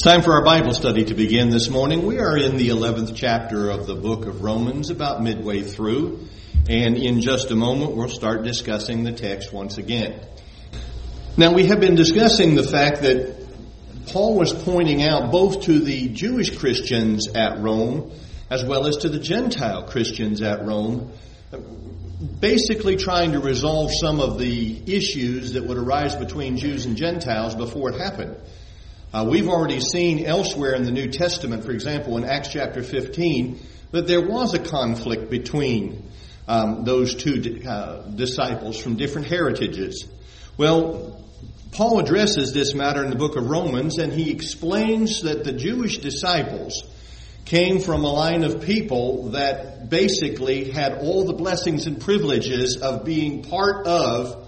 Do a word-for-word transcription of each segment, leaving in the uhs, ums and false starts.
It's time for our Bible study to begin this morning. We are in the eleventh chapter of the book of Romans, about midway through. And in just a moment, we'll start discussing the text once again. Now, we have been discussing the fact that Paul was pointing out both to the Jewish Christians at Rome as well as to the Gentile Christians at Rome, basically trying to resolve some of the issues that would arise between Jews and Gentiles before it happened. Uh, we've already seen elsewhere in the New Testament, for example, in Acts chapter fifteen, that there was a conflict between um, those two uh, disciples from different heritages. Well, Paul addresses this matter in the book of Romans, and he explains that the Jewish disciples came from a line of people that basically had all the blessings and privileges of being part of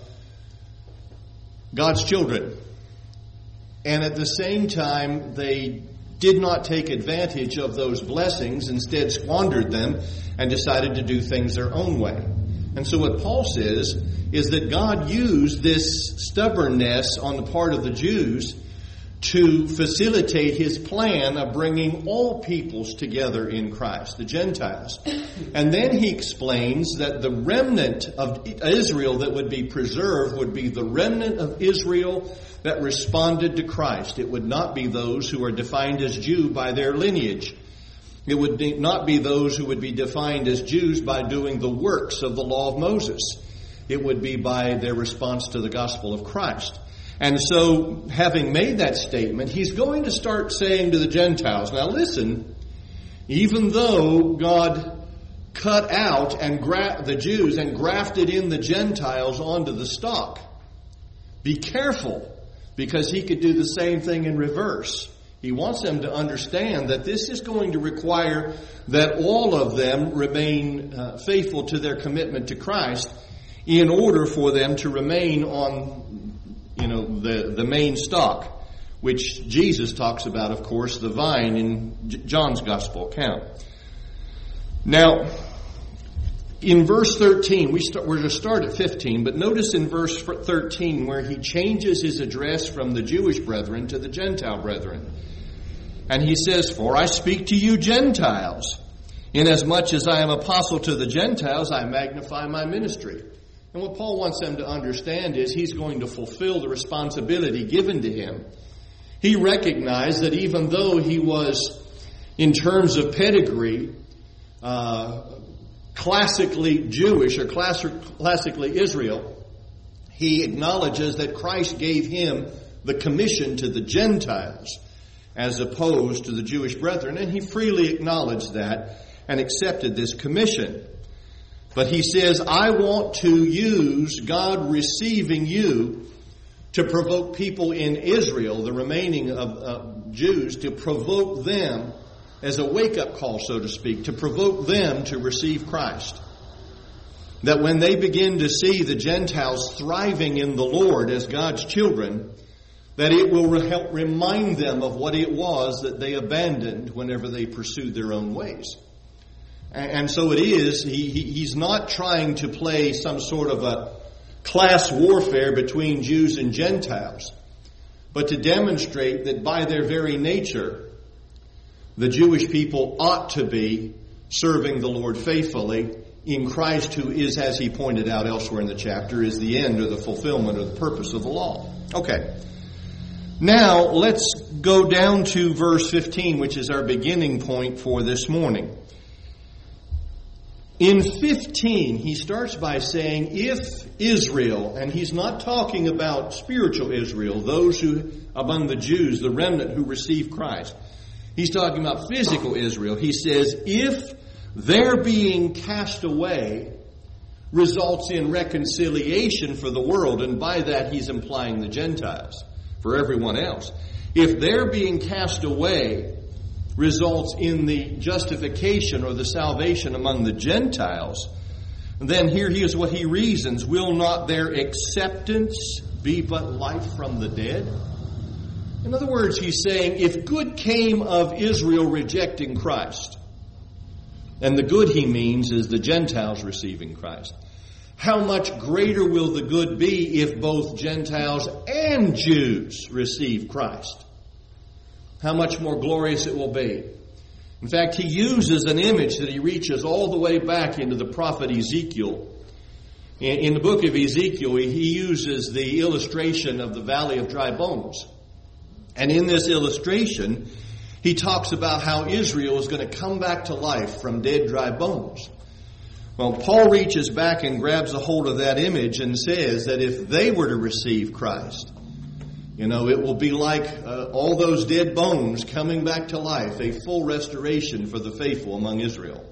God's children. And at the same time, they did not take advantage of those blessings, instead squandered them and decided to do things their own way. And so what Paul says is that God used this stubbornness on the part of the Jews to facilitate His plan of bringing all peoples together in Christ, the Gentiles. And then he explains that the remnant of Israel that would be preserved would be the remnant of Israel that responded to Christ. It would not be those who are defined as Jew by their lineage. It would not be those who would be defined as Jews by doing the works of the law of Moses. It would be by their response to the gospel of Christ. And so, having made that statement, he's going to start saying to the Gentiles, now listen, even though God cut out and gra- the Jews and grafted in the Gentiles onto the stock, be careful, because he could do the same thing in reverse. He wants them to understand that this is going to require that all of them remain uh, faithful to their commitment to Christ in order for them to remain on, you know, the, the main stock, which Jesus talks about, of course, the vine in J- John's gospel account. Now, in verse thirteen, we start, we're going to start at fifteen, but notice in verse thirteen where he changes his address from the Jewish brethren to the Gentile brethren. And he says, "For I speak to you Gentiles, inasmuch as I am apostle to the Gentiles, I magnify my ministry." And what Paul wants them to understand is he's going to fulfill the responsibility given to him. He recognized that even though he was, in terms of pedigree, uh, classically Jewish or classic, classically Israel, he acknowledges that Christ gave him the commission to the Gentiles as opposed to the Jewish brethren, and he freely acknowledged that and accepted this commission. But he says, I want to use God receiving you to provoke people in Israel, the remaining of uh, Jews, to provoke them as a wake-up call, so to speak, to provoke them to receive Christ. That when they begin to see the Gentiles thriving in the Lord as God's children, that it will help remind them of what it was that they abandoned whenever they pursued their own ways. And so it is, he, he, he's not trying to play some sort of a class warfare between Jews and Gentiles, but to demonstrate that by their very nature, the Jewish people ought to be serving the Lord faithfully in Christ, who is, as he pointed out elsewhere in the chapter, is the end or the fulfillment or the purpose of the law. Okay. Now, let's go down to verse fifteen, which is our beginning point for this morning. In fifteen, he starts by saying, if Israel, and he's not talking about spiritual Israel, those who, among the Jews, the remnant who received Christ. He's talking about physical Israel. He says, if their being cast away results in reconciliation for the world, and by that he's implying the Gentiles, for everyone else. If their being cast away results in the justification or the salvation among the Gentiles, then here he is what he reasons. Will not their acceptance be but life from the dead? In other words, he's saying, if good came of Israel rejecting Christ, and the good he means is the Gentiles receiving Christ, how much greater will the good be if both Gentiles and Jews receive Christ? how much more glorious it will be. In fact, he uses an image that he reaches all the way back into the prophet Ezekiel. In the book of Ezekiel, he uses the illustration of the valley of dry bones. And in this illustration, he talks about how Israel is going to come back to life from dead, dry bones. Well, Paul reaches back and grabs a hold of that image and says that if they were to receive Christ, you know, it will be like uh, all those dead bones coming back to life, a full restoration for the faithful among Israel.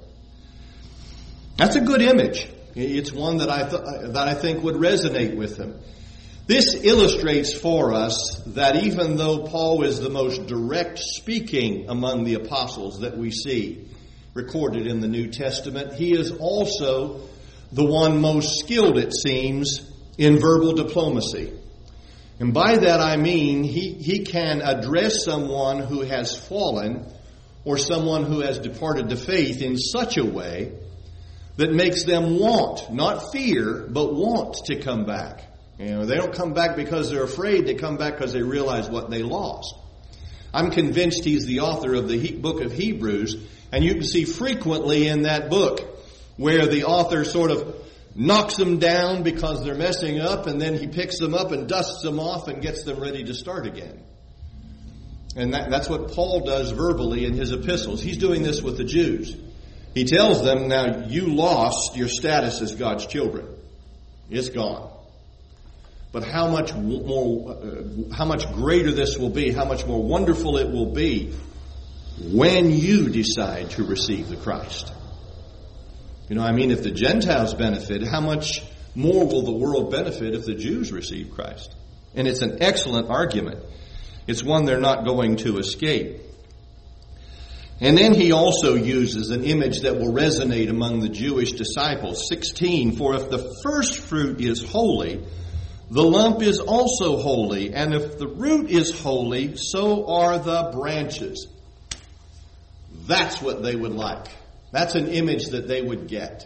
That's a good image. It's one that I th- that I think would resonate with them. This illustrates for us that even though Paul is the most direct speaking among the apostles that we see recorded in the New Testament, he is also the one most skilled, it seems, in verbal diplomacy. And by that I mean he, he can address someone who has fallen or someone who has departed to faith in such a way that makes them want, not fear, but want to come back. You know, they don't come back because they're afraid. They come back because they realize what they lost. I'm convinced he's the author of the he- book of Hebrews, and you can see frequently in that book where the author sort of knocks them down because they're messing up, and then he picks them up and dusts them off and gets them ready to start again. And that, that's what Paul does verbally in his epistles. He's doing this with the Jews. He tells them, now you lost your status as God's children. It's gone. But how much more, uh, how much greater this will be, how much more wonderful it will be when you decide to receive the Christ. You know, I mean, if the Gentiles benefit, how much more will the world benefit if the Jews receive Christ? And it's an excellent argument. It's one they're not going to escape. And then he also uses an image that will resonate among the Jewish disciples. sixteen, for if the first fruit is holy, the lump is also holy. And if the root is holy, so are the branches. That's what they would like. That's an image that they would get.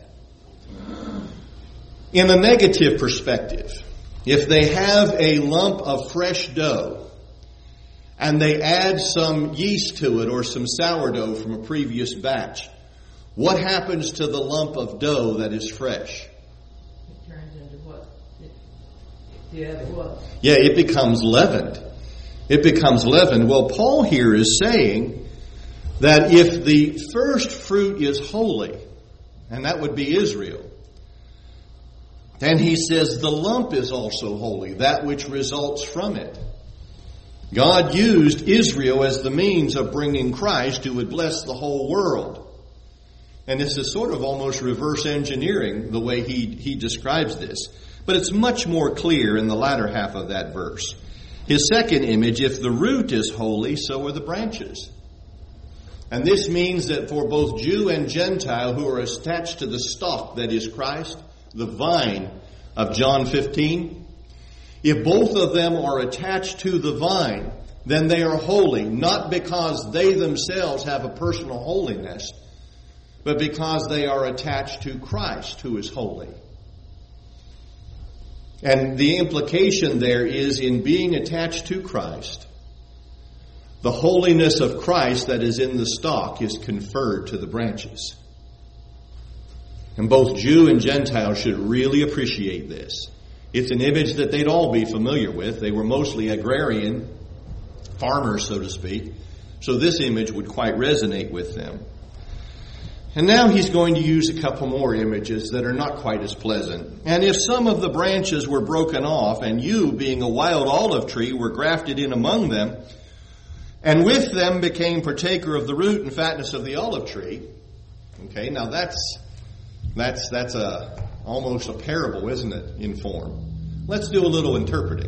In a negative perspective, if they have a lump of fresh dough and they add some yeast to it or some sourdough from a previous batch, what happens to the lump of dough that is fresh? It turns into what? It, yeah, what? Yeah, it becomes leavened. It becomes leavened. Well, Paul here is saying that if the first fruit is holy, and that would be Israel, then he says the lump is also holy, that which results from it. God used Israel as the means of bringing Christ who would bless the whole world. And this is sort of almost reverse engineering the way he, he describes this. But it's much more clear in the latter half of that verse. His second image, if the root is holy, so are the branches. And this means that for both Jew and Gentile who are attached to the stalk that is Christ, the vine of John fifteen, if both of them are attached to the vine, then they are holy, not because they themselves have a personal holiness, but because they are attached to Christ who is holy. And the implication there is in being attached to Christ, the holiness of Christ that is in the stalk is conferred to the branches. And both Jew and Gentile should really appreciate this. It's an image that they'd all be familiar with. They were mostly agrarian, farmers, so to speak. So this image would quite resonate with them. And now he's going to use a couple more images that are not quite as pleasant. And if some of the branches were broken off, and you, being a wild olive tree, were grafted in among them, and with them became partaker of the root and fatness of the olive tree. Okay, now that's that's that's a almost a parable, isn't it, in form? Let's do a little interpreting.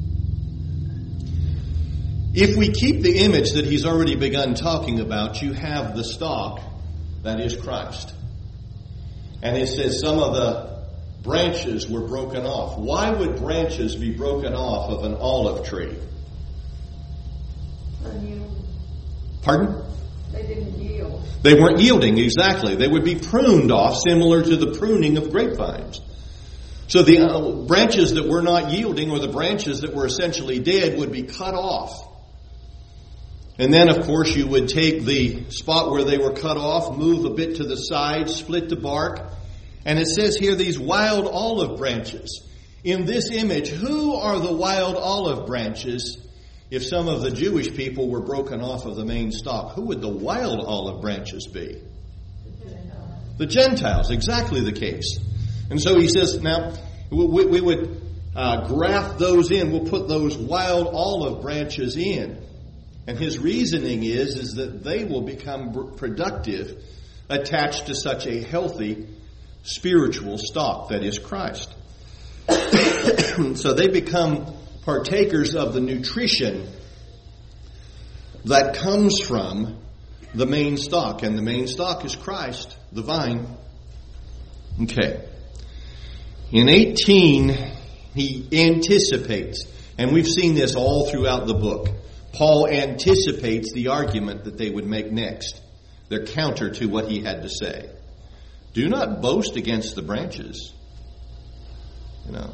If we keep the image that he's already begun talking about, you have the stalk that is Christ. And it says some of the branches were broken off. Why would branches be broken off of an olive tree? Pardon? They didn't yield. They weren't yielding, exactly. They would be pruned off, similar to the pruning of grapevines. So the uh, branches that were not yielding, or the branches that were essentially dead, would be cut off. And then, of course, you would take the spot where they were cut off, move a bit to the side, split the bark. And it says here, these wild olive branches. In this image, who are the wild olive branches? If some of the Jewish people were broken off of the main stalk, who would the wild olive branches be? The Gentiles, exactly the case. And so he says, now, we, we would uh, graft those in. We'll put those wild olive branches in. And his reasoning is, is that they will become productive attached to such a healthy spiritual stock that is Christ. So they become partakers of the nutrition that comes from the main stock. And the main stock is Christ, the vine. Okay. In eighteen, he anticipates, and we've seen this all throughout the book. Paul anticipates the argument that they would make next. They're counter to what he had to say. Do not boast against the branches. You know,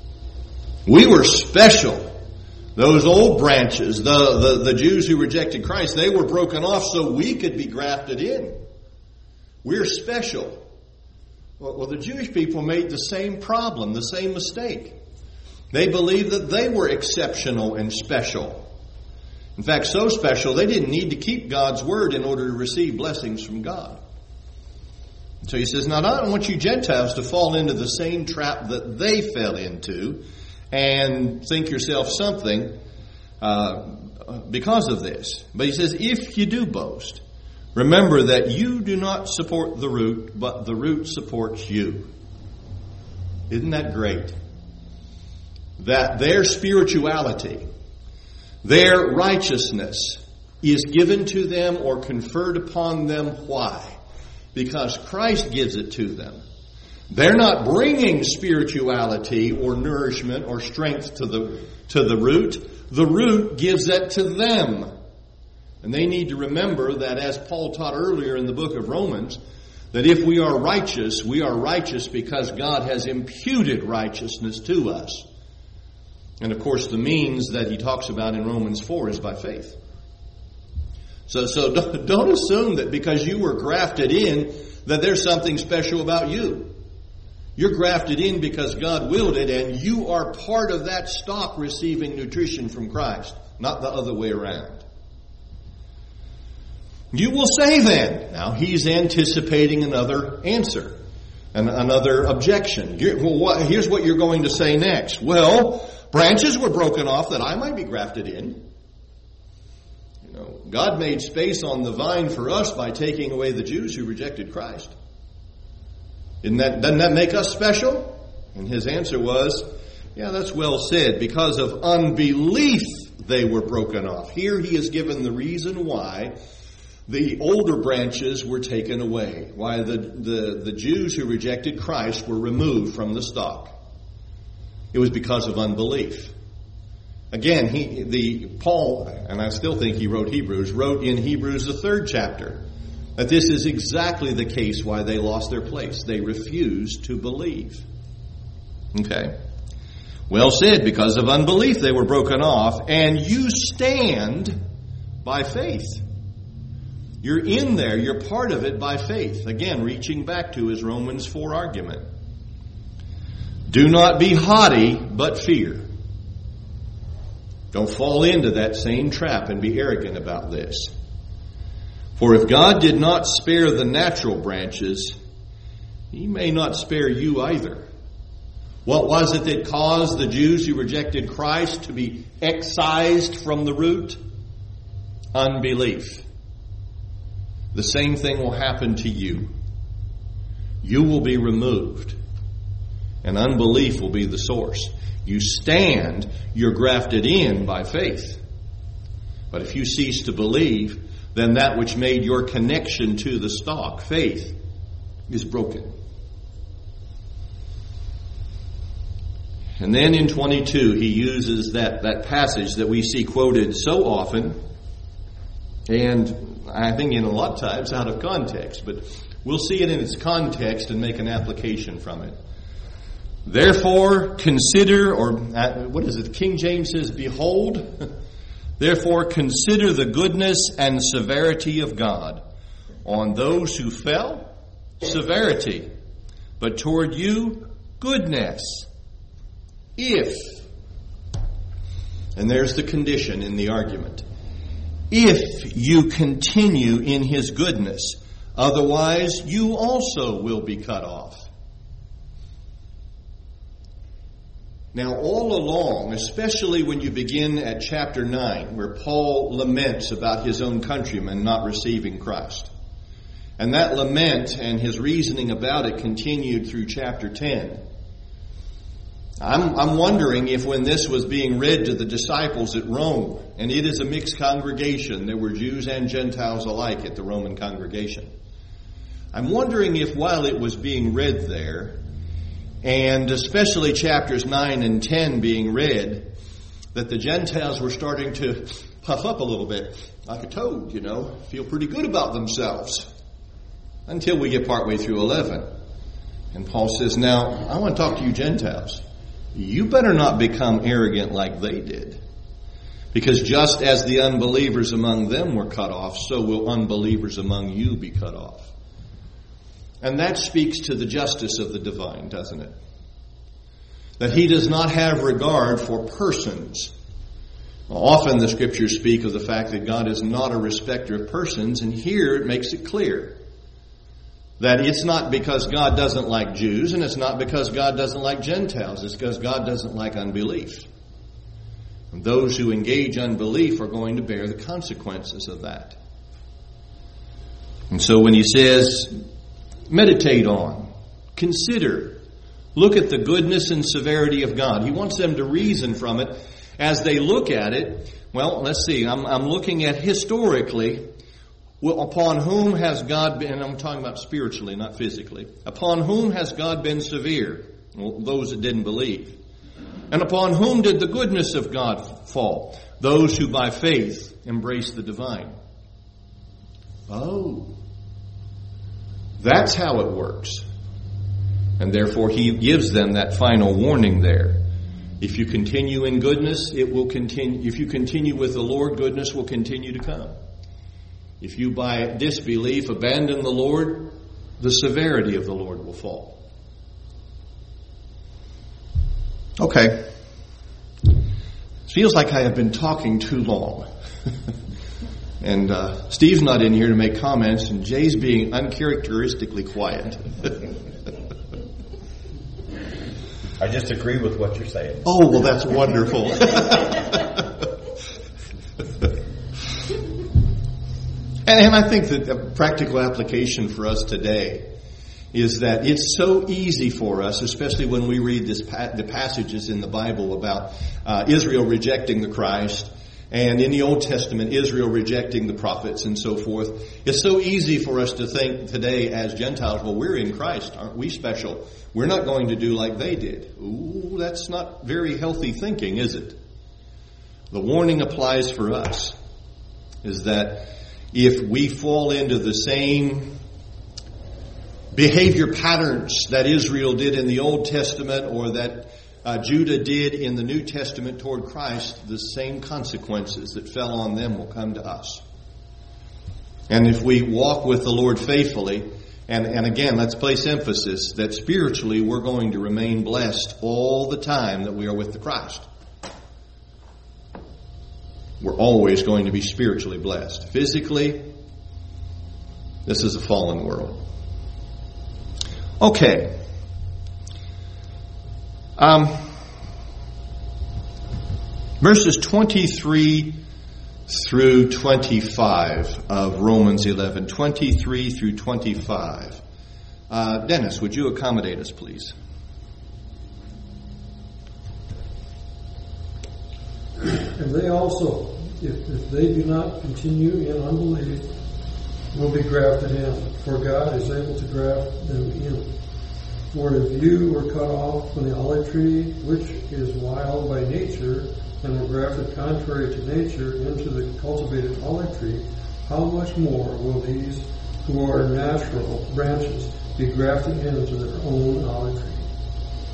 we were special. Those old branches, the, the, the Jews who rejected Christ, they were broken off so we could be grafted in. We're special. Well, well, the Jewish people made the same problem, the same mistake. They believed that they were exceptional and special. In fact, so special, they didn't need to keep God's word in order to receive blessings from God. So he says, now I don't want you Gentiles to fall into the same trap that they fell into and think yourself something uh, because of this. But he says, if you do boast, remember that you do not support the root, but the root supports you. Isn't that great? That their spirituality, their righteousness is given to them or conferred upon them. Why? Because Christ gives it to them. They're not bringing spirituality or nourishment or strength to the, to the root. The root gives that to them. And they need to remember that, as Paul taught earlier in the book of Romans, that if we are righteous, we are righteous because God has imputed righteousness to us. And of course, the means that he talks about in Romans four is by faith. So, so don't, don't assume that because you were grafted in, that there's something special about you. You're grafted in because God willed it, and you are part of that stock receiving nutrition from Christ, not the other way around. You will say then, now he's anticipating another answer, and another objection. Well, what, here's what you're going to say next. Well, branches were broken off that I might be grafted in. You know, God made space on the vine for us by taking away the Jews who rejected Christ. Isn't that, doesn't that make us special? And his answer was, yeah, that's well said. Because of unbelief, they were broken off. Here he is given the reason why the older branches were taken away, why the, the, the Jews who rejected Christ were removed from the stock. It was because of unbelief. Again, he, the Paul, and I still think he wrote Hebrews, wrote in Hebrews the third chapter that this is exactly the case why they lost their place. They refused to believe. Okay. Well said, because of unbelief they were broken off, and you stand by faith. You're in there, you're part of it by faith. Again, reaching back to his Romans four argument. Do not be haughty, but fear. Don't fall into that same trap and be arrogant about this. For if God did not spare the natural branches, he may not spare you either. What was it that caused the Jews who rejected Christ to be excised from the root? Unbelief. The same thing will happen to you. You will be removed, and unbelief will be the source. You stand, you're grafted in by faith. But if you cease to believe, then that which made your connection to the stock, faith, is broken. And then in twenty-two, he uses that, that passage that we see quoted so often, and I think in a lot of times out of context, but we'll see it in its context and make an application from it. Therefore, consider, or uh, what is it? King James says, behold, Therefore consider the goodness and severity of God. On those who fell, severity, but toward you, goodness. If, and there's the condition in the argument, if you continue in His goodness, otherwise you also will be cut off. Now, all along, especially when you begin at chapter nine, where Paul laments about his own countrymen not receiving Christ, and that lament and his reasoning about it continued through chapter ten. I'm, I'm wondering if when this was being read to the disciples at Rome, and it is a mixed congregation, there were Jews and Gentiles alike at the Roman congregation. I'm wondering if while it was being read there, and especially chapters nine and ten being read, that the Gentiles were starting to puff up a little bit, like a toad, you know, feel pretty good about themselves. Until we get partway through eleven. And Paul says, now, I want to talk to you Gentiles. You better not become arrogant like they did. Because just as the unbelievers among them were cut off, so will unbelievers among you be cut off. And that speaks to the justice of the divine, doesn't it? That He does not have regard for persons. Often the Scriptures speak of the fact that God is not a respecter of persons, and here it makes it clear that it's not because God doesn't like Jews, and it's not because God doesn't like Gentiles. It's because God doesn't like unbelief. And those who engage unbelief are going to bear the consequences of that. And so when he says, meditate on, consider, look at the goodness and severity of God. He wants them to reason from it as they look at it. Well, let's see, I'm, I'm looking at historically, well, upon whom has God been, and I'm talking about spiritually, not physically, upon whom has God been severe? Well, those that didn't believe. And upon whom did the goodness of God fall? Those who by faith embrace the divine. Oh, that's how it works. And therefore he gives them that final warning there. If you continue in goodness, it will continue. If you continue with the Lord, goodness will continue to come. If you by disbelief abandon the Lord, the severity of the Lord will fall. Okay. It feels like I have been talking too long. And uh, Steve's not in here to make comments, and Jay's being uncharacteristically quiet. I just agree with what you're saying. Oh, well, that's wonderful. and, and I think that the practical application for us today is that it's so easy for us, especially when we read this pa- the passages in the Bible about uh, Israel rejecting the Christ, and in the Old Testament, Israel rejecting the prophets and so forth. It's so easy for us to think today as Gentiles, well, we're in Christ, aren't we special? We're not going to do like they did. Ooh, that's not very healthy thinking, is it? The warning applies for us, is that if we fall into the same behavior patterns that Israel did in the Old Testament or that uh, Judah did in the New Testament toward Christ, the same consequences that fell on them will come to us. And if we walk with the Lord faithfully, and, and again, let's place emphasis that spiritually we're going to remain blessed all the time that we are with the Christ. We're always going to be spiritually blessed. Physically, this is a fallen world. Okay. Um, verses twenty-three through twenty-five of Romans eleven. twenty-three through twenty-five. Uh, Dennis, would you accommodate us, please? And they also, if, if they do not continue in unbelief, will be grafted in, for God is able to graft them in. For if you were cut off from the olive tree, which is wild by nature, and were grafted contrary to nature into the cultivated olive tree, how much more will these who are natural branches be grafted into their own olive tree?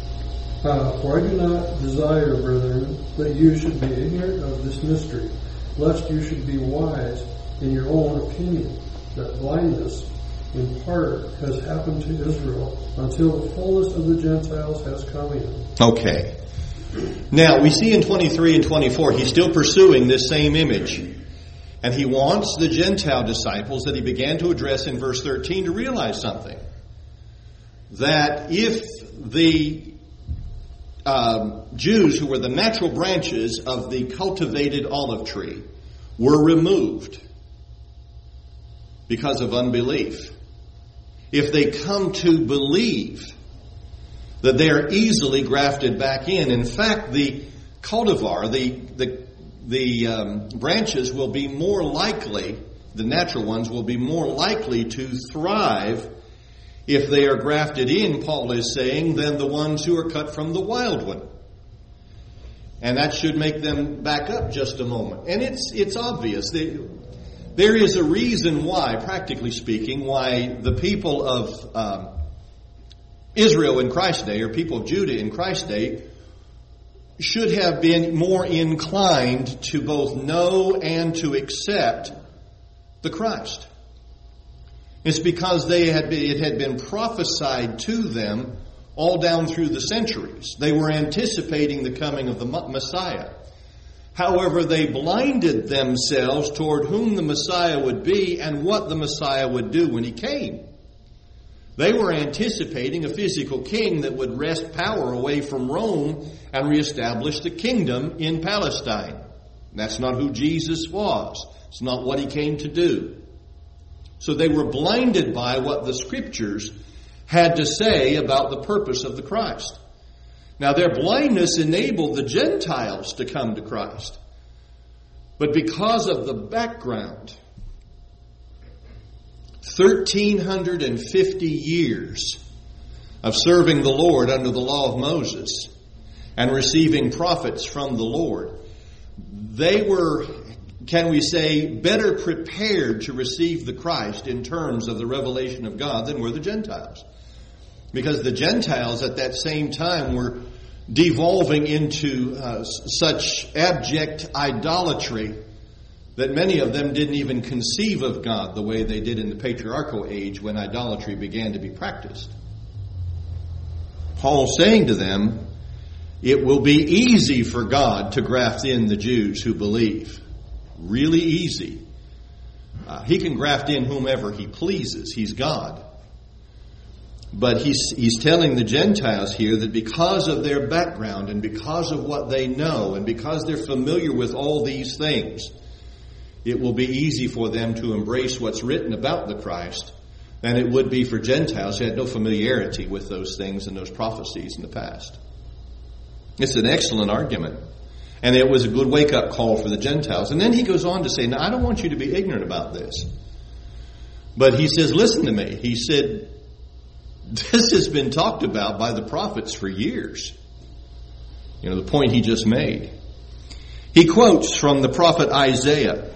Uh, for I do not desire, brethren, that you should be ignorant of this mystery, lest you should be wise in your own opinion, that blindness in part has happened to Israel until the fullness of the Gentiles has come in. Okay. Now, we see in twenty-three and twenty-four, he's still pursuing this same image. And he wants the Gentile disciples that he began to address in verse thirteen to realize something. That if the um, Jews, who were the natural branches of the cultivated olive tree, were removed because of unbelief, if they come to believe, that they are easily grafted back in. In fact, the cultivar, the the the um, branches will be more likely, the natural ones will be more likely to thrive if they are grafted in, Paul is saying, than the ones who are cut from the wild one. And that should make them back up just a moment. And it's it's obvious. They, there is a reason why, practically speaking, why the people of um, Israel in Christ's day, or people of Judah in Christ's day, should have been more inclined to both know and to accept the Christ. It's because they had been, it had been prophesied to them all down through the centuries. They were anticipating the coming of the Messiah. However, they blinded themselves toward whom the Messiah would be and what the Messiah would do when he came. They were anticipating a physical king that would wrest power away from Rome and reestablish the kingdom in Palestine. That's not who Jesus was. It's not what he came to do. So they were blinded by what the Scriptures had to say about the purpose of the Christ. Now, their blindness enabled the Gentiles to come to Christ. But because of the background, thirteen fifty years of serving the Lord under the law of Moses and receiving prophets from the Lord, they were, can we say, better prepared to receive the Christ in terms of the revelation of God than were the Gentiles. Because the Gentiles at that same time were devolving into uh, such abject idolatry that many of them didn't even conceive of God the way they did in the patriarchal age when idolatry began to be practiced. Paul's saying to them, it will be easy for God to graft in the Jews who believe. Really easy. Uh, he can graft in whomever he pleases. He's God. But he's, he's telling the Gentiles here that because of their background and because of what they know and because they're familiar with all these things, it will be easy for them to embrace what's written about the Christ than it would be for Gentiles who had no familiarity with those things and those prophecies in the past. It's an excellent argument. And it was a good wake-up call for the Gentiles. And then he goes on to say, now, I don't want you to be ignorant about this. But he says, listen to me. He said, this has been talked about by the prophets for years. You know, the point he just made. He quotes from the prophet Isaiah.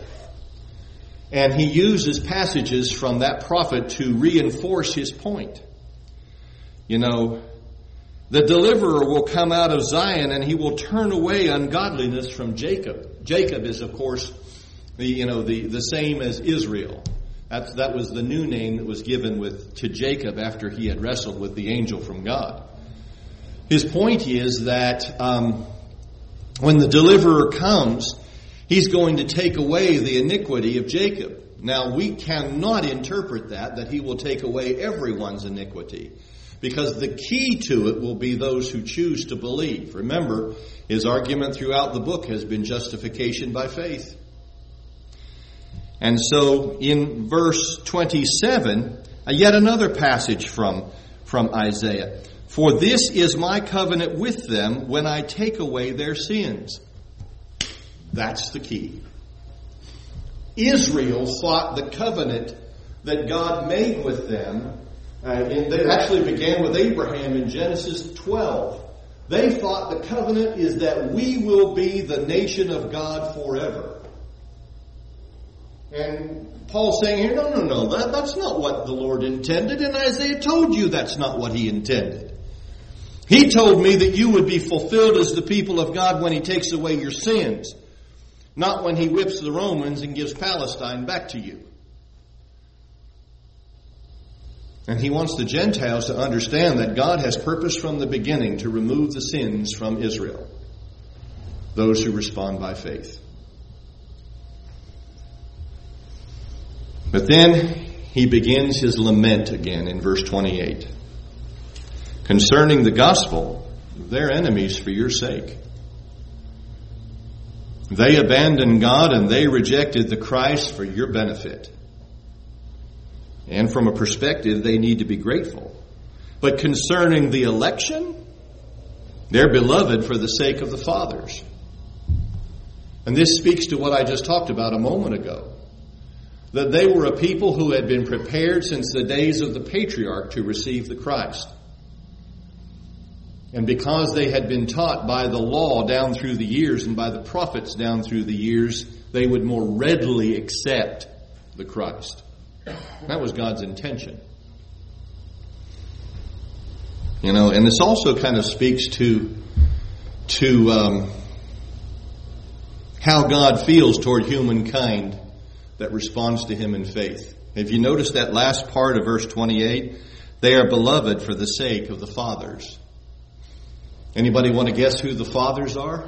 And he uses passages from that prophet to reinforce his point. You know, the deliverer will come out of Zion and he will turn away ungodliness from Jacob. Jacob is, of course, the, you know, the, the same as Israel. That's, that was the new name that was given with to Jacob after he had wrestled with the angel from God. His point is that um, when the deliverer comes, he's going to take away the iniquity of Jacob. Now, we cannot interpret that, that he will take away everyone's iniquity, because the key to it will be those who choose to believe. Remember, his argument throughout the book has been justification by faith. And so in verse twenty-seven, yet another passage from, from Isaiah. For this is my covenant with them when I take away their sins. That's the key. Israel thought the covenant that God made with them, uh, and it actually began with Abraham in Genesis twelve. They thought the covenant is that we will be the nation of God forever. And Paul's saying here, no, no, no, that, that's not what the Lord intended, and Isaiah told you that's not what he intended. He told me that you would be fulfilled as the people of God when he takes away your sins. Not when he whips the Romans and gives Palestine back to you. And he wants the Gentiles to understand that God has purposed from the beginning to remove the sins from Israel, those who respond by faith. But then he begins his lament again in verse twenty-eight. Concerning the gospel, they're enemies for your sake. They abandoned God and they rejected the Christ for your benefit. And from a perspective, they need to be grateful. But concerning the election, they're beloved for the sake of the fathers. And this speaks to what I just talked about a moment ago. That they were a people who had been prepared since the days of the patriarch to receive the Christ. And because they had been taught by the law down through the years and by the prophets down through the years, they would more readily accept the Christ. That was God's intention. You know, and this also kind of speaks to, to um, how God feels toward humankind that responds to him in faith. If you notice that last part of verse twenty-eight, they are beloved for the sake of the fathers. Anybody want to guess who the fathers are?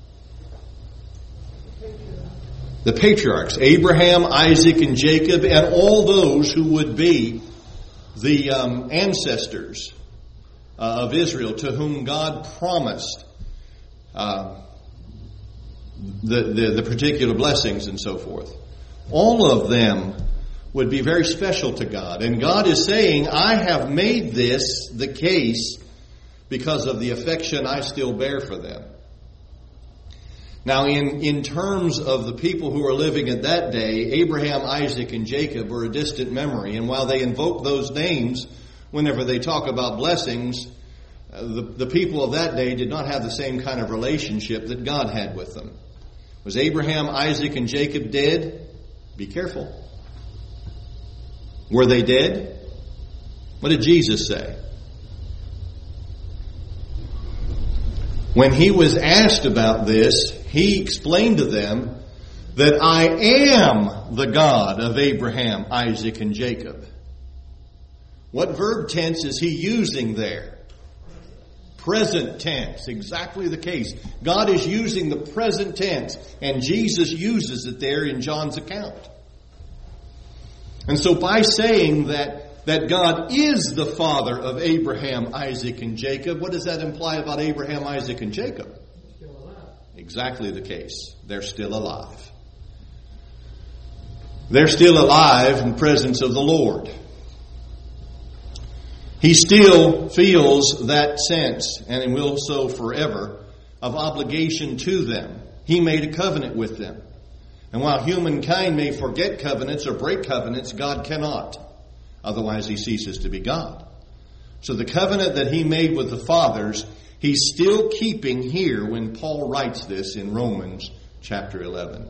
The patriarchs, Abraham, Isaac, and Jacob, and all those who would be the um, ancestors uh, of Israel, to whom God promised uh, the, the, the particular blessings and so forth. All of them would be very special to God. And God is saying, I have made this the case because of the affection I still bear for them. Now, in, in terms of the people who are living at that day, Abraham, Isaac, and Jacob were a distant memory. And while they invoke those names whenever they talk about blessings, uh, the, the people of that day did not have the same kind of relationship that God had with them. Was Abraham, Isaac, and Jacob dead? Be careful. Were they dead? What did Jesus say? When he was asked about this, he explained to them that I am the God of Abraham, Isaac, and Jacob. What verb tense is he using there? Present tense. Exactly the case. God is using the present tense, and Jesus uses it there in John's account. And so by saying that that God is the father of Abraham, Isaac, and Jacob, what does that imply about Abraham, Isaac, and Jacob? Still alive. Exactly the case. They're still alive. They're still alive in the presence of the Lord. He still feels that sense, and will so forever, of obligation to them. He made a covenant with them. And while humankind may forget covenants or break covenants, God cannot. Otherwise, he ceases to be God. So the covenant that he made with the fathers, he's still keeping here when Paul writes this in Romans chapter eleven.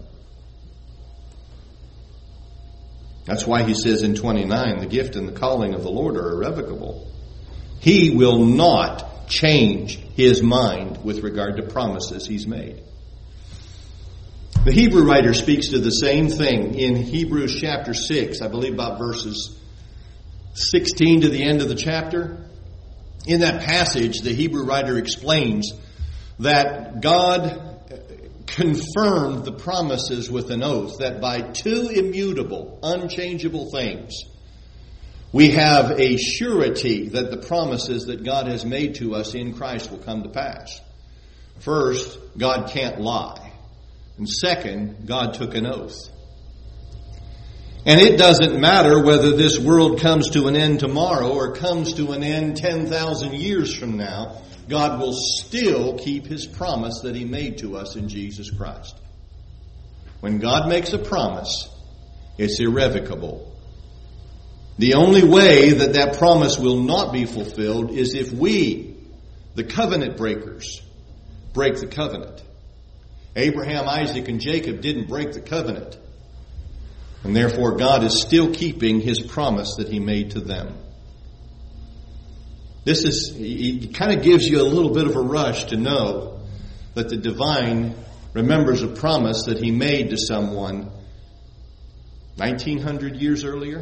That's why he says in twenty-nine, the gift and the calling of the Lord are irrevocable. He will not change his mind with regard to promises he's made. The Hebrew writer speaks to the same thing in Hebrews chapter six, I believe about verses sixteen to the end of the chapter. In that passage, the Hebrew writer explains that God confirmed the promises with an oath, that by two immutable, unchangeable things, we have a surety that the promises that God has made to us in Christ will come to pass. First, God can't lie. And second, God took an oath. And it doesn't matter whether this world comes to an end tomorrow or comes to an end ten thousand years from now, God will still keep his promise that he made to us in Jesus Christ. When God makes a promise, it's irrevocable. The only way that that promise will not be fulfilled is if we, the covenant breakers, break the covenant. Abraham, Isaac, and Jacob didn't break the covenant. And therefore God is still keeping his promise that he made to them. This is, it kind of gives you a little bit of a rush to know that the divine remembers a promise that he made to someone nineteen hundred years earlier.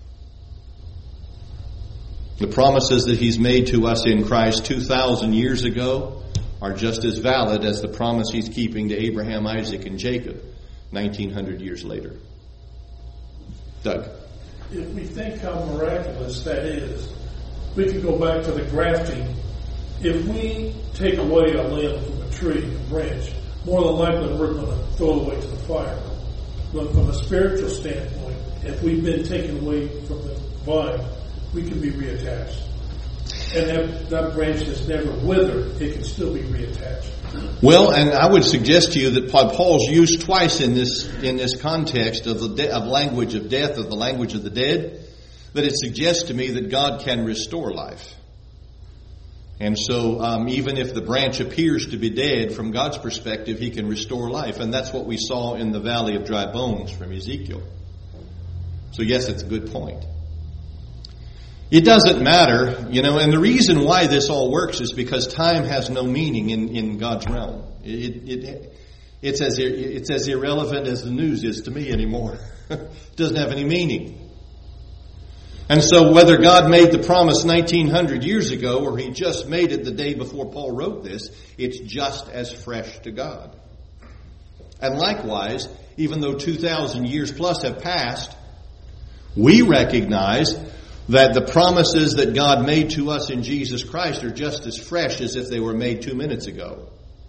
The promises that he's made to us in Christ two thousand years ago are just as valid as the promise he's keeping to Abraham, Isaac, and Jacob nineteen hundred years later. Doug. If we think how miraculous that is, we can go back to the grafting. If we take away a limb from a tree, a branch, more than likely we're going to throw it away to the fire. But from a spiritual standpoint, if we've been taken away from the vine, we can be reattached. And if that branch has never withered, it can still be reattached. Well, and I would suggest to you that Paul's used twice in this in this context of the de- of language of death, of the language of the dead, that it suggests to me that God can restore life. And so um, even if the branch appears to be dead, from God's perspective, he can restore life. And that's what we saw in the Valley of Dry Bones from Ezekiel. So yes, it's a good point. It doesn't matter, you know, and the reason why this all works is because time has no meaning in, in God's realm. It, it, it's, as, it's as irrelevant as the news is to me anymore. It doesn't have any meaning. And so whether God made the promise nineteen hundred years ago or he just made it the day before Paul wrote this, it's just as fresh to God. And likewise, even though two thousand years plus have passed, we recognize that the promises that God made to us in Jesus Christ are just as fresh as if they were made two minutes ago.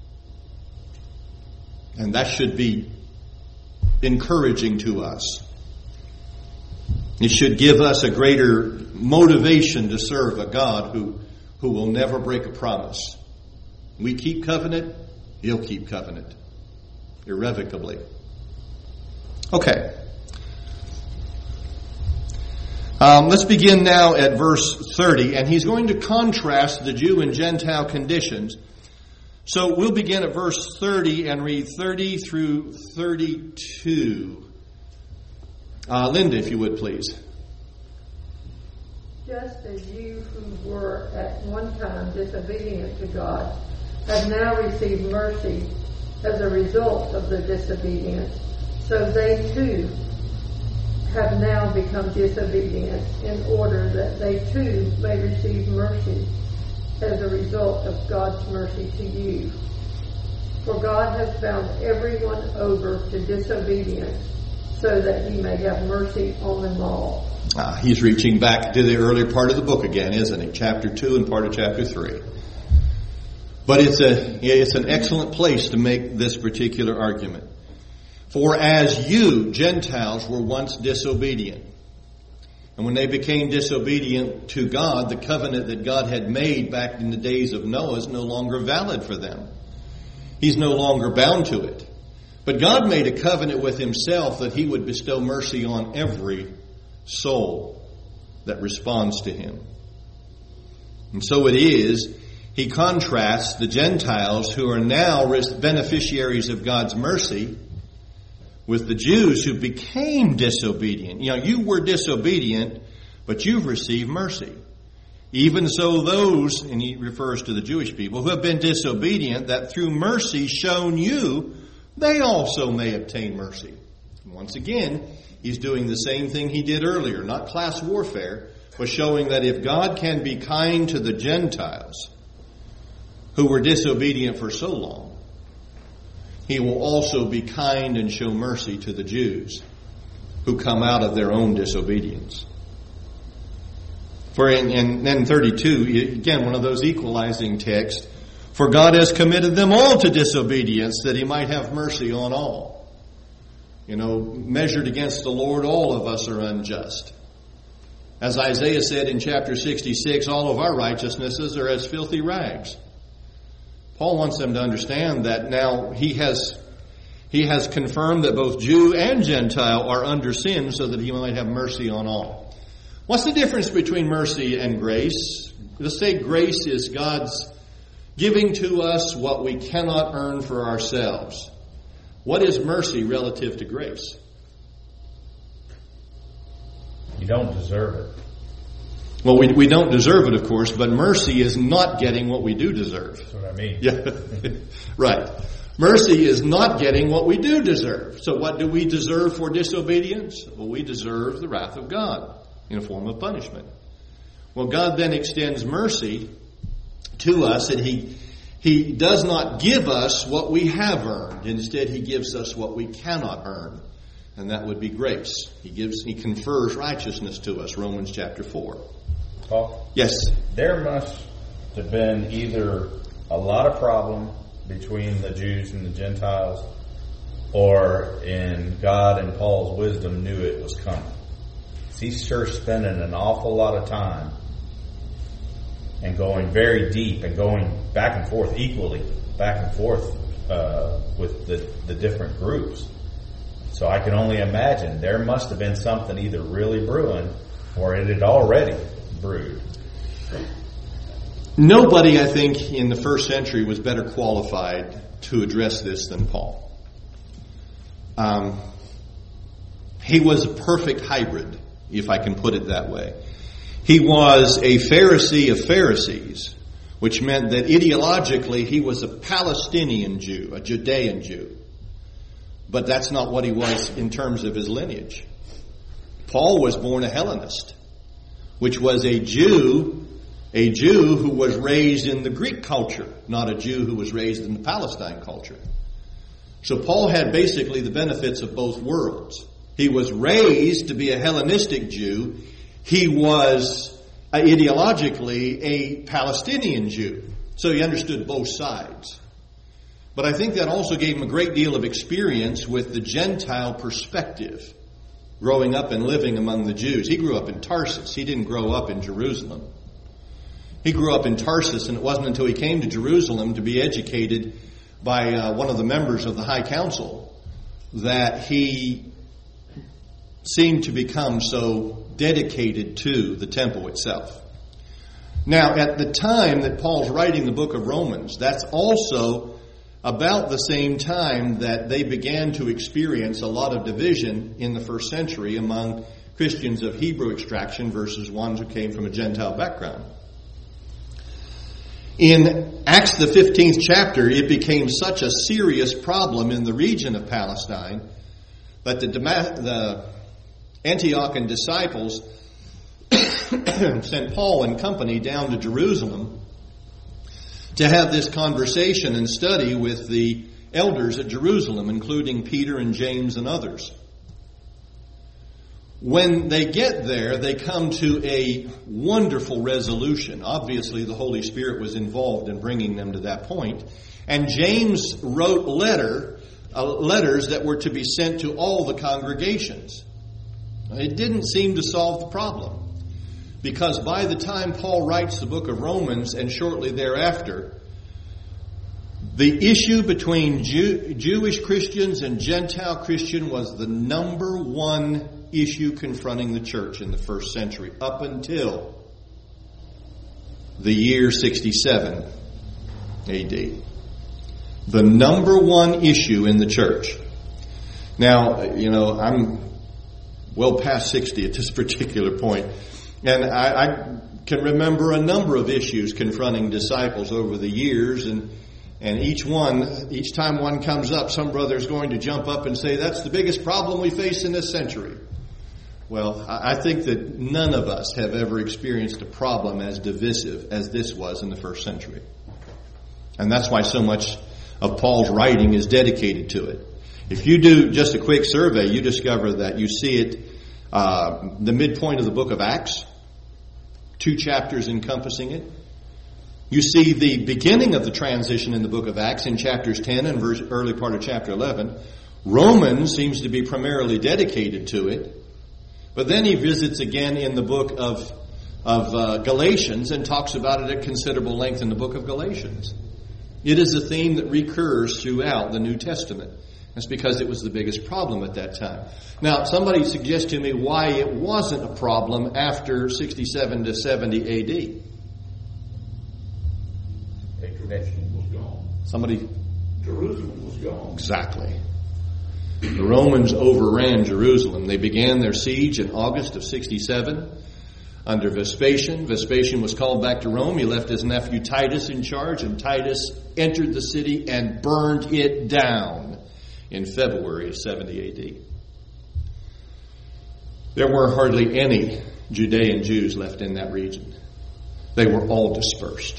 And that should be encouraging to us. It should give us a greater motivation to serve a God who, who will never break a promise. We keep covenant, he'll keep covenant. Irrevocably. Okay. Um, let's begin now at verse thirty, and he's going to contrast the Jew and Gentile conditions. So we'll begin at verse thirty and read thirty through thirty-two. Uh, Linda, if you would, please. Just as you who were at one time disobedient to God have now received mercy as a result of their disobedience, so they too have now become disobedient in order that they too may receive mercy as a result of God's mercy to you. For God has bound everyone over to disobedience so that he may have mercy on them all. Ah, he's reaching back to the earlier part of the book again, isn't he? Chapter two and part of chapter three. But it's a it's an excellent place to make this particular argument. For as you, Gentiles, were once disobedient, and when they became disobedient to God, the covenant that God had made back in the days of Noah is no longer valid for them. He's no longer bound to it. But God made a covenant with himself that he would bestow mercy on every soul that responds to him. And so it is, he contrasts the Gentiles who are now beneficiaries of God's mercy with the Jews who became disobedient. You know, you were disobedient, but you've received mercy. Even so those, and he refers to the Jewish people, who have been disobedient, that through mercy shown you, they also may obtain mercy. Once again, he's doing the same thing he did earlier, not class warfare, but showing that if God can be kind to the Gentiles who were disobedient for so long, he will also be kind and show mercy to the Jews who come out of their own disobedience. For in, in, in thirty-two, again, one of those equalizing texts, for God has committed them all to disobedience, that he might have mercy on all. You know, measured against the Lord, all of us are unjust. As Isaiah said in chapter sixty-six, all of our righteousnesses are as filthy rags. Paul wants them to understand that now he has he has confirmed that both Jew and Gentile are under sin so that he might have mercy on all. What's the difference between mercy and grace? Let's say grace is God's giving to us what we cannot earn for ourselves. What is mercy relative to grace? You don't deserve it. Well, we we don't deserve it, of course, but mercy is not getting what we do deserve. That's what I mean. Yeah, right. Mercy is not getting what we do deserve. So what do we deserve for disobedience? Well, we deserve the wrath of God in a form of punishment. Well, God then extends mercy to us, and He He does not give us what we have earned. Instead, He gives us what we cannot earn, and that would be grace. He gives, He confers righteousness to us. Romans chapter four. Paul? Yes. There must have been either a lot of problem between the Jews and the Gentiles, or in God and Paul's wisdom knew it was coming. He's sure spending an awful lot of time and going very deep and going back and forth equally, back and forth uh, with the, the different groups. So I can only imagine there must have been something either really brewing or it had already brewed. Nobody, I think, in the first century was better qualified to address this than Paul. Um, he was a perfect hybrid, if I can put it that way. He was a Pharisee of Pharisees, which meant that ideologically he was a Palestinian Jew, a Judean Jew. But that's not what he was in terms of his lineage. Paul was born a Hellenist, which was a Jew A Jew who was raised in the Greek culture, not a Jew who was raised in the Palestine culture. So Paul had basically the benefits of both worlds. He was raised to be a Hellenistic Jew. He was uh, ideologically a Palestinian Jew. So he understood both sides. But I think that also gave him a great deal of experience with the Gentile perspective, growing up and living among the Jews. He grew up in Tarsus. He didn't grow up in Jerusalem. He grew up in Tarsus, and it wasn't until he came to Jerusalem to be educated by uh, one of the members of the High Council that he seemed to become so dedicated to the temple itself. Now, at the time that Paul's writing the book of Romans, that's also about the same time that they began to experience a lot of division in the first century among Christians of Hebrew extraction versus ones who came from a Gentile background. In Acts the fifteenth chapter, it became such a serious problem in the region of Palestine that the, the Antiochian disciples sent Paul and company down to Jerusalem to have this conversation and study with the elders at Jerusalem, including Peter and James and others. When they get there, they come to a wonderful resolution. Obviously, the Holy Spirit was involved in bringing them to that point. And James wrote letter, uh, letters that were to be sent to all the congregations. It didn't seem to solve the problem, because by the time Paul writes the book of Romans and shortly thereafter, the issue between Jew, Jewish Christians and Gentile Christian was the number one issue confronting the church in the first century up until the year sixty-seven A D. The number one issue in the church. Now, you know, I'm well past sixty at this particular point, and I, I can remember a number of issues confronting disciples over the years, and And each one, each time one comes up, some brother is going to jump up and say, that's the biggest problem we face in this century. Well, I think that none of us have ever experienced a problem as divisive as this was in the first century. And that's why so much of Paul's writing is dedicated to it. If you do just a quick survey, you discover that you see it, uh, the midpoint of the book of Acts, two chapters encompassing it. You see the beginning of the transition in the book of Acts in chapters ten and verse, early part of chapter eleven. Romans seems to be primarily dedicated to it. But then he visits again in the book of, of uh, Galatians and talks about it at considerable length in the book of Galatians. It is a theme that recurs throughout the New Testament. That's because it was the biggest problem at that time. Now, somebody suggests to me why it wasn't a problem after sixty-seven to seventy A D. Jerusalem was gone. Somebody? Jerusalem was gone. Exactly. The Romans overran Jerusalem. They began their siege in August of sixty-seven. under Vespasian. Vespasian was called back to Rome. He left his nephew Titus in charge, and Titus entered the city and burned it down in February of seventy A D. There were hardly any Judean Jews left in that region. They were all dispersed.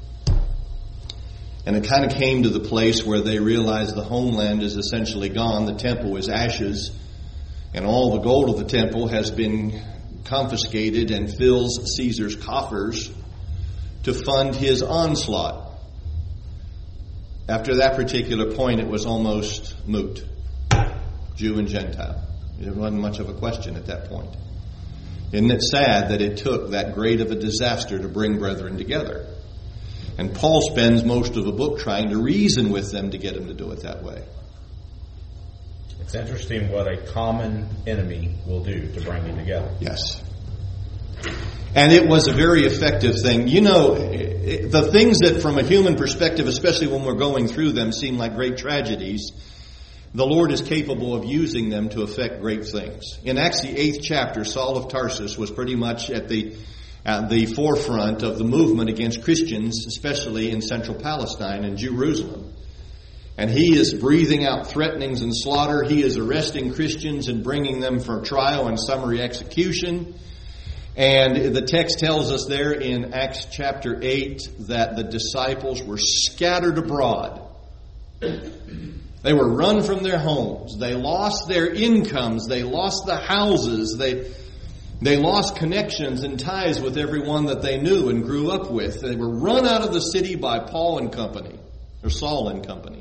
And it kind of came to the place where they realized the homeland is essentially gone. The temple is ashes, and all the gold of the temple has been confiscated and fills Caesar's coffers to fund his onslaught. After that particular point, it was almost moot. Jew and Gentile. It wasn't much of a question at that point. Isn't it sad that it took that great of a disaster to bring brethren together? And Paul spends most of the book trying to reason with them to get them to do it that way. It's interesting what a common enemy will do to bring you together. Yes. And it was a very effective thing. You know, the things that from a human perspective, especially when we're going through them, seem like great tragedies, the Lord is capable of using them to effect great things. In Acts the eighth chapter, Saul of Tarsus was pretty much at the at the forefront of the movement against Christians, especially in central Palestine and Jerusalem. And he is breathing out threatenings and slaughter. He is arresting Christians and bringing them for trial and summary execution. And the text tells us there in Acts chapter eight that the disciples were scattered abroad. They were run from their homes. They lost their incomes. They lost the houses. They they lost connections and ties with everyone that they knew and grew up with. They were run out of the city by Paul and company, or Saul and company.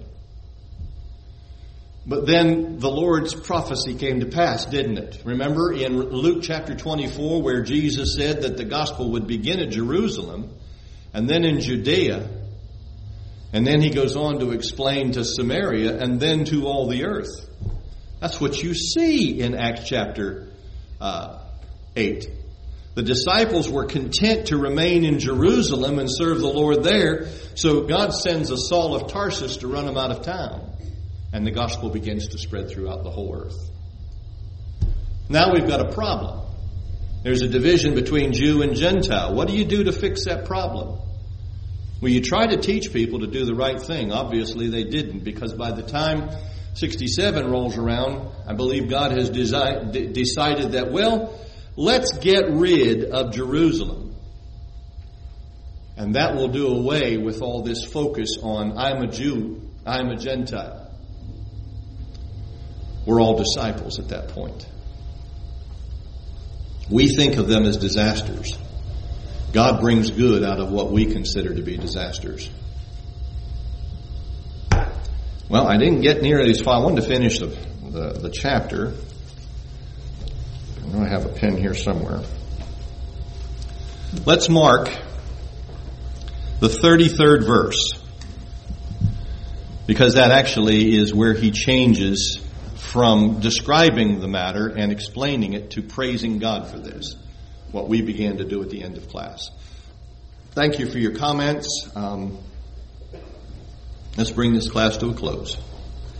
But then the Lord's prophecy came to pass, didn't it? Remember in Luke chapter twenty-four where Jesus said that the gospel would begin at Jerusalem and then in Judea. And then he goes on to explain to Samaria and then to all the earth. That's what you see in Acts chapter uh, eight. The disciples were content to remain in Jerusalem and serve the Lord there. So God sends a Saul of Tarsus to run them out of town. And the gospel begins to spread throughout the whole earth. Now we've got a problem. There's a division between Jew and Gentile. What do you do to fix that problem? Well, you try to teach people to do the right thing. Obviously, they didn't, because by the time sixty-seven rolls around, I believe God has desi- d- decided that, well, let's get rid of Jerusalem. And that will do away with all this focus on, I'm a Jew, I'm a Gentile. We're all disciples at that point. We think of them as disasters. God brings good out of what we consider to be disasters. Well, I didn't get near these five. I wanted to finish the, the, the chapter. I know I have a pen here somewhere. Let's mark the thirty-third verse, because that actually is where he changes from describing the matter and explaining it to praising God for this, what we began to do at the end of class. Thank you for your comments. Um, let's bring this class to a close.